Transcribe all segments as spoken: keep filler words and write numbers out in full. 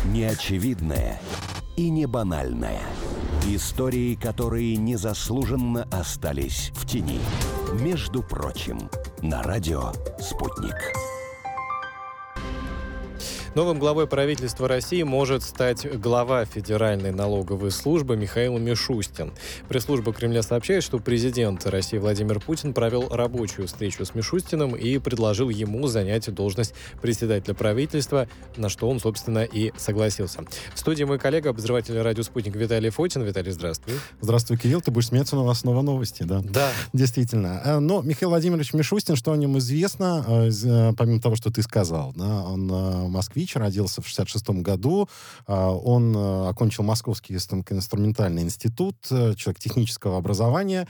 Неочевидное и не банальное. Истории, которые незаслуженно остались в тени. Между прочим, на радио «Спутник». Новым главой правительства России может стать глава Федеральной налоговой службы Михаил Мишустин. Пресс-служба Кремля сообщает, что президент России Владимир Путин провел рабочую встречу с Мишустиным и предложил ему занять должность председателя правительства, на что он, собственно, и согласился. В студии мой коллега, обозреватель радио «Спутник» Виталий Фотин. Виталий, здравствуй. Здравствуй, Кирилл. Ты будешь смеяться, но у нас снова новости, да? Да. Действительно. Но Михаил Владимирович Мишустин, что о нем известно, помимо того, что ты сказал, да, он москвич, родился в шестьдесят шестом году. Он окончил Московский инструментальный институт, человек технического образования,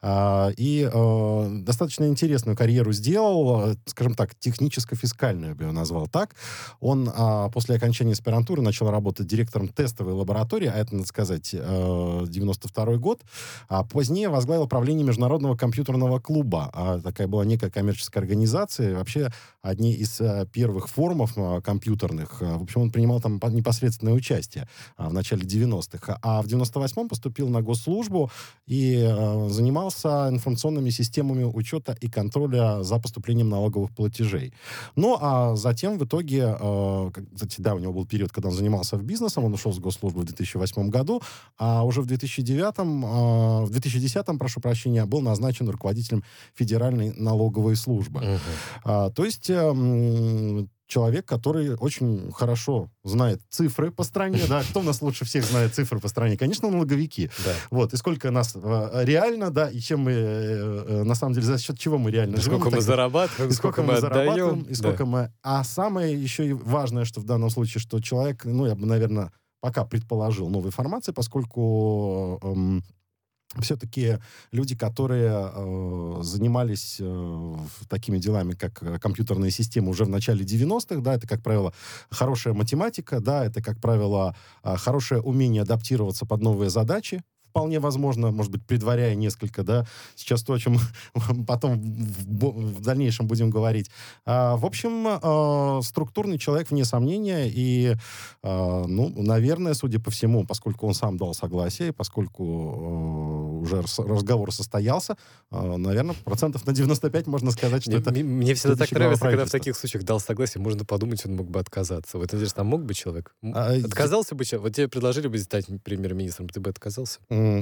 и достаточно интересную карьеру сделал, скажем так, техническо-фискальную, я бы ее назвал так. Он после окончания аспирантуры начал работать директором тестовой лаборатории, а это, надо сказать, девяносто второй год, а позднее возглавил правление Международного компьютерного клуба. Такая была некая коммерческая организация, вообще одни из первых форумов компьютерных. В общем, он принимал там непосредственное участие в начале девяностых. А в девяносто восьмом поступил на госслужбу и э, занимался информационными системами учета и контроля за поступлением налоговых платежей. Ну, а затем в итоге, э, кстати, да, у него был период, когда он занимался бизнесом, он ушел с госслужбы в две тысячи восьмом году, а уже в две тысячи девятом, э, в две тысячи десятом, прошу прощения, был назначен руководителем Федеральной налоговой службы. Uh-huh. А, то есть э, человек, который очень хорошо знает цифры по стране, да, кто у нас лучше всех знает цифры по стране? Конечно, налоговики. Да. Вот, и сколько нас э, реально, да, и чем мы, э, на самом деле, за счет чего мы реально и живем. Сколько мы зарабатываем, и сколько, сколько мы отдаем. И сколько да. мы... А самое еще и важное, что в данном случае, что человек, ну, я бы, наверное, пока предположил новой формации, поскольку... Эм, все-таки люди, которые э, занимались э, такими делами, как компьютерные системы уже в начале девяностых, да, это, как правило, хорошая математика, да, это, как правило, э, хорошее умение адаптироваться под новые задачи, вполне возможно, может быть, предваряя несколько, да, сейчас то, о чем потом в, в дальнейшем будем говорить. А, в общем, а, структурный человек, вне сомнения, и, а, ну, наверное, судя по всему, поскольку он сам дал согласие, поскольку а, уже разговор состоялся, а, наверное, процентов на девяносто пять можно сказать, что мне, это... Мне всегда так нравится, когда в таких случаях дал согласие, можно подумать, он мог бы отказаться. Вот интересно, а мог бы человек? А, отказался я... бы человек? Вот тебе предложили бы стать премьер-министром, ты бы отказался?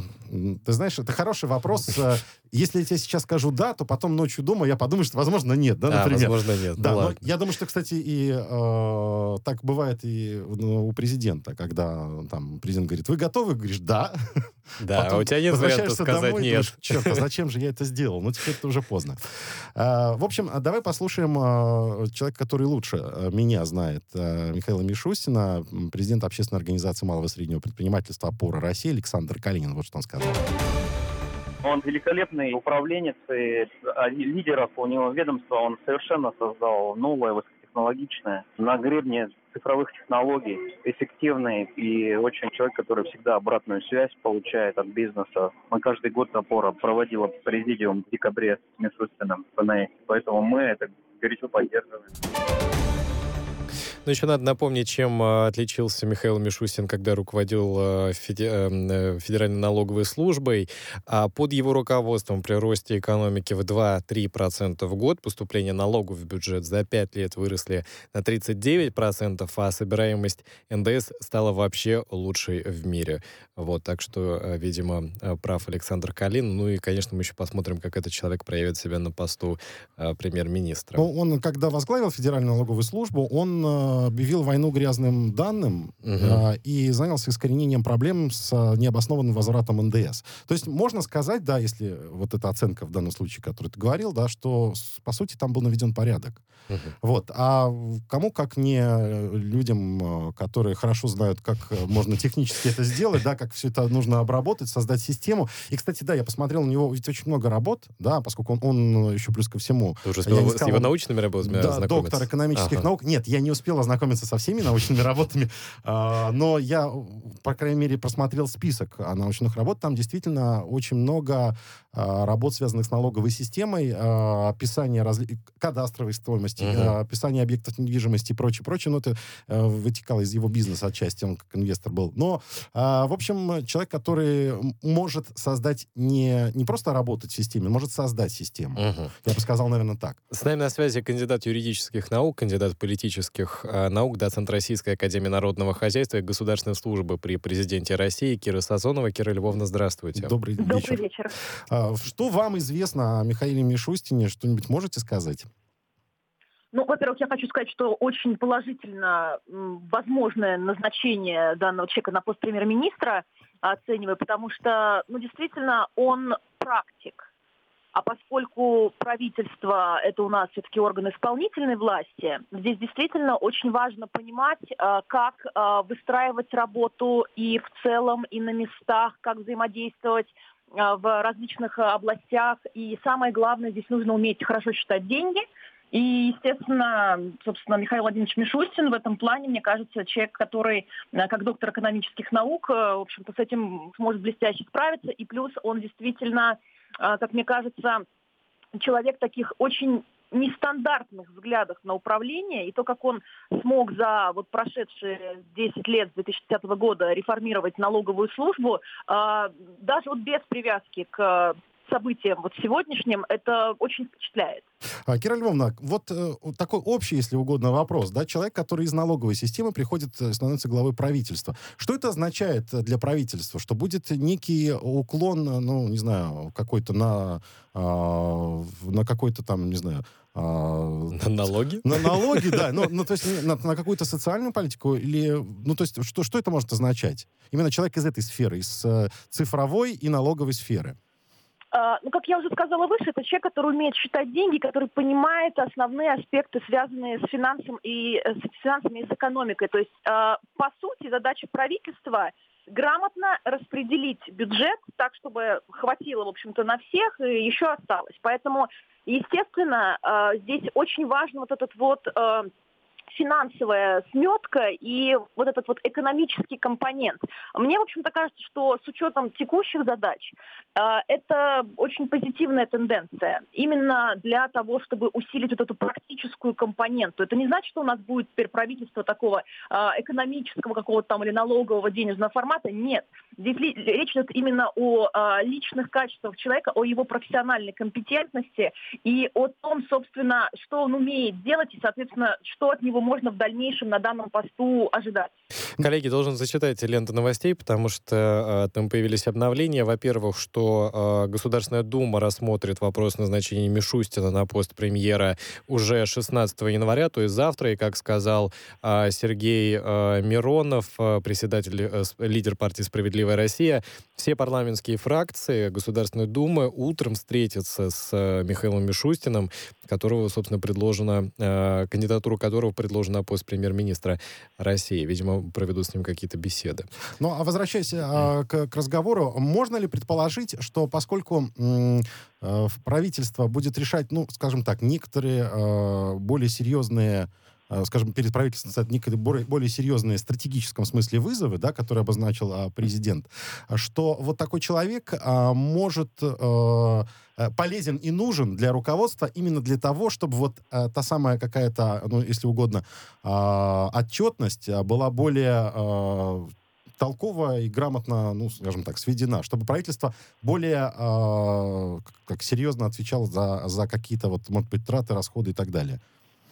Ты знаешь, это хороший вопрос. Если я тебе сейчас скажу «да», то потом ночью дома я подумаю, что, возможно, нет. Да, например. А, возможно, нет. Да, ну, но я думаю, что, кстати, и э, так бывает и ну, у президента, когда там президент говорит, вы готовы? Говоришь, да. Да, а у тебя нет варианта сказать домой, нет. Думаешь, черт, а зачем же я это сделал? Ну, теперь это уже поздно. А, в общем, давай послушаем а, человека, который лучше а, меня знает, а, Михаила Мишустина, президент общественной организации малого и среднего предпринимательства «Опора России» Александр Калинин. Вот что он сказал. Он великолепный управленец и лидеров у него ведомства. Он совершенно создал новое, высокотехнологичное, на гребне цифровых технологий, эффективный и очень человек, который всегда обратную связь получает от бизнеса. Мы каждый год «Опора» проводила президиум в декабре с Мишустиным в эн эй, поэтому мы это горячо поддерживаем. Но еще надо напомнить, чем отличился Михаил Мишустин, когда руководил Федеральной налоговой службой. Под его руководством при росте экономики в два-три процента в год поступления налогов в бюджет за пять лет выросли на тридцать девять процентов, а собираемость эн дэ эс стала вообще лучшей в мире. Вот, так что, видимо, прав Александр Калин. Ну и, конечно, мы еще посмотрим, как этот человек проявит себя на посту премьер-министра. Ну, он, когда возглавил Федеральную налоговую службу, он объявил войну грязным данным угу. э, и занялся искоренением проблем с э, необоснованным возвратом эн дэ эс. То есть можно сказать, да, если вот эта оценка в данном случае, которую ты говорил, да, что, по сути, там был наведен порядок. Угу. Вот. А кому, как не людям, которые хорошо знают, как можно технически это сделать, да, как все это нужно обработать, создать систему. И, кстати, да, я посмотрел, у него ведь очень много работ, да, поскольку он, он еще плюс ко всему... Ты уже успел с его научными работами да, ознакомиться? Доктор экономических ага. наук. Нет, я не успел успел ознакомиться со всеми научными работами, э, но я, по крайней мере, просмотрел список научных работ. Там действительно очень много э, работ, связанных с налоговой системой, э, описание разли... кадастровой стоимости, uh-huh. э, описание объектов недвижимости и прочее, прочее. Но это э, вытекало из его бизнеса отчасти, он как инвестор был. Но, э, в общем, человек, который может создать не, не просто работать в системе, может создать систему. Uh-huh. Я бы сказал, наверное, так. С нами на связи кандидат юридических наук, кандидат политических э, наук, доцент Российской академии народного хозяйства и государственной службы при президенте России Кира Сазонова. Кира Львовна, здравствуйте. Добрый вечер. Добрый вечер. А, что вам известно о Михаиле Мишустине? Что-нибудь можете сказать? Ну, во-первых, я хочу сказать, что очень положительно м, возможное назначение данного человека на пост премьер-министра оцениваю, потому что, ну, действительно, он практик. А поскольку правительство – это у нас все-таки орган исполнительной власти, здесь действительно очень важно понимать, как выстраивать работу и в целом, и на местах, как взаимодействовать в различных областях. И самое главное, здесь нужно уметь хорошо считать деньги. И, естественно, собственно, Михаил Владимирович Мишустин в этом плане, мне кажется, человек, который, как доктор экономических наук, в общем-то, с этим сможет блестяще справиться. И плюс он действительно, как мне кажется, человек таких очень нестандартных взглядов на управление, и то, как он смог за вот прошедшие десять лет с две тысячи десятого года реформировать налоговую службу, даже вот без привязки к событиям вот сегодняшним, это очень впечатляет. Кира Львовна, вот э, такой общий, если угодно, вопрос. Да? Человек, который из налоговой системы приходит, становится главой правительства. Что это означает для правительства? Что будет некий уклон, ну, не знаю, какой-то на, э, на какой-то там, не знаю... Э, на налоги? На налоги, да. Ну, ну, то есть на, на какую-то социальную политику или... Ну, то есть что, что это может означать? Именно человек из этой сферы, из э, цифровой и налоговой сферы. Uh, ну, как я уже сказала выше, это человек, который умеет считать деньги, который понимает основные аспекты, связанные с финансом и с финансами и с экономикой. То есть, uh, по сути, задача правительства грамотно распределить бюджет так, чтобы хватило, в общем-то, на всех и еще осталось. Поэтому, естественно, uh, здесь очень важен вот этот вот... Uh, финансовая сметка и вот этот вот экономический компонент. Мне, в общем-то, кажется, что с учетом текущих задач э, это очень позитивная тенденция. Именно для того, чтобы усилить вот эту практическую компоненту. Это не значит, что у нас будет теперь правительство такого э, экономического какого-то там или налогового денежного формата. Нет. Здесь ли, речь идет именно о э, личных качествах человека, о его профессиональной компетентности и о том, собственно, что он умеет делать и, соответственно, что от него можно в дальнейшем на данном посту ожидать. Коллеги, должен зачитать ленту новостей, потому что э, там появились обновления. Во-первых, что э, Государственная Дума рассмотрит вопрос назначения Мишустина на пост премьера уже шестнадцатого января, то есть завтра. И, как сказал э, Сергей э, Миронов, э, председатель, э, лидер партии «Справедливая Россия», все парламентские фракции Государственной Думы утром встретятся с э, Михаилом Мишустиным, которого, собственно, предложена, э, кандидатуру которого предложена на пост премьер-министра России. Видимо, проведут с ним какие-то беседы. Ну, а возвращаясь а, к, к разговору, можно ли предположить, что поскольку м, э, правительство будет решать, ну, скажем так, некоторые э, более серьезные, э, скажем, перед правительством стоят некоторые более, более серьезные в стратегическом смысле вызовы, да, которые обозначил э, президент, что вот такой человек э, может... Э, полезен и нужен для руководства именно для того, чтобы вот э, та самая какая-то, ну, если угодно, э, отчетность была более э, толково и грамотно, ну, скажем так, сведена, чтобы правительство более э, как серьезно отвечало за, за какие-то, вот, может быть, траты, расходы и так далее.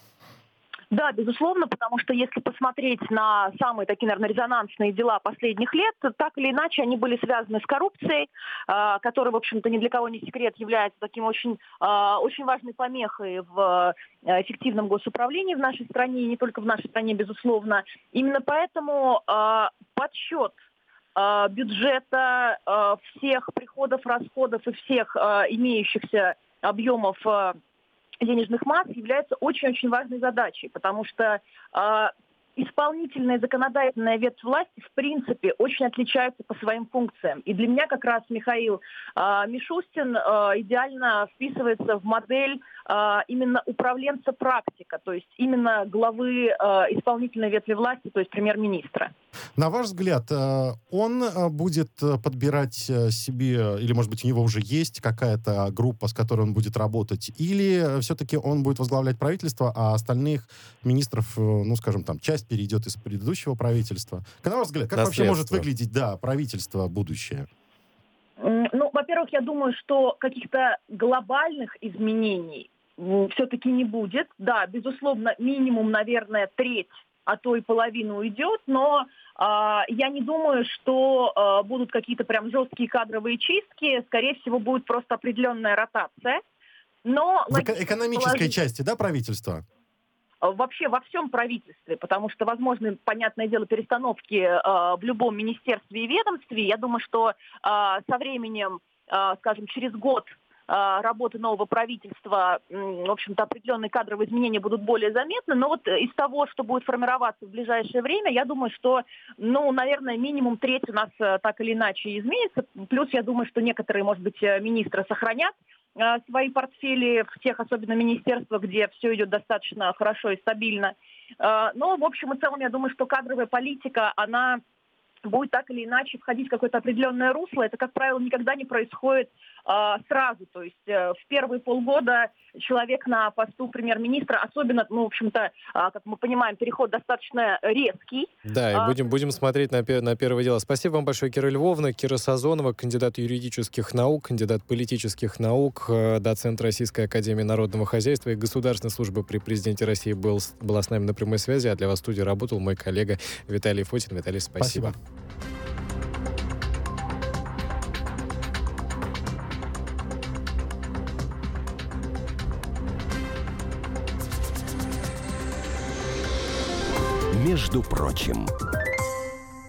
Да, безусловно, потому что если посмотреть на самые такие, наверное, резонансные дела последних лет, так или иначе они были связаны с коррупцией, э, которая, в общем-то, ни для кого не секрет, является таким очень, э, очень важной помехой в эффективном госуправлении в нашей стране, и не только в нашей стране, безусловно. Именно поэтому э, подсчет э, бюджета, э, всех приходов, расходов и всех э, имеющихся объемов э, денежных масс является очень-очень важной задачей, потому что э, исполнительная и законодательная ветвь власти в принципе очень отличаются по своим функциям. И для меня как раз Михаил э, Мишустин э, идеально вписывается в модель именно управленца-практика, то есть именно главы исполнительной ветви власти, то есть премьер-министра. На ваш взгляд, он будет подбирать себе, или, может быть, у него уже есть какая-то группа, с которой он будет работать, или все-таки он будет возглавлять правительство, а остальных министров, ну, скажем, там, часть перейдет из предыдущего правительства? На ваш взгляд, как вообще может выглядеть, да, правительство будущее? Ну, во-первых, я думаю, что каких-то глобальных изменений все-таки не будет. Да, безусловно, минимум, наверное, треть, а то и половина уйдет, но э, я не думаю, что э, будут какие-то прям жесткие кадровые чистки. Скорее всего, будет просто определенная ротация. Но в эко- экономической положить... части, да, правительства? Вообще во всем правительстве, потому что возможны, понятное дело, перестановки э, в любом министерстве и ведомстве. Я думаю, что э, со временем, э, скажем, через год работы нового правительства, в общем-то, определенные кадровые изменения будут более заметны. Но вот из того, что будет формироваться в ближайшее время, я думаю, что, ну, наверное, минимум треть у нас так или иначе изменится. Плюс я думаю, что некоторые, может быть, министры сохранят свои портфели в тех, особенно министерствах, где все идет достаточно хорошо и стабильно. Но, в общем и целом, я думаю, что кадровая политика, она будет так или иначе входить в какое-то определенное русло. Это, как правило, никогда не происходит э, сразу. То есть э, в первые полгода человек на посту премьер-министра, особенно, ну, в общем-то, э, как мы понимаем, переход достаточно резкий. Да, и будем, будем смотреть на, на первое дело. Спасибо вам большое, Кира Львовна. Кира Сазонова, кандидат юридических наук, кандидат политических наук, доцент Российской академии народного хозяйства и государственной службы при президенте России был, была с нами на прямой связи, а для вас в студии работал мой коллега Виталий Фотин. Виталий, спасибо. Спасибо. Между прочим.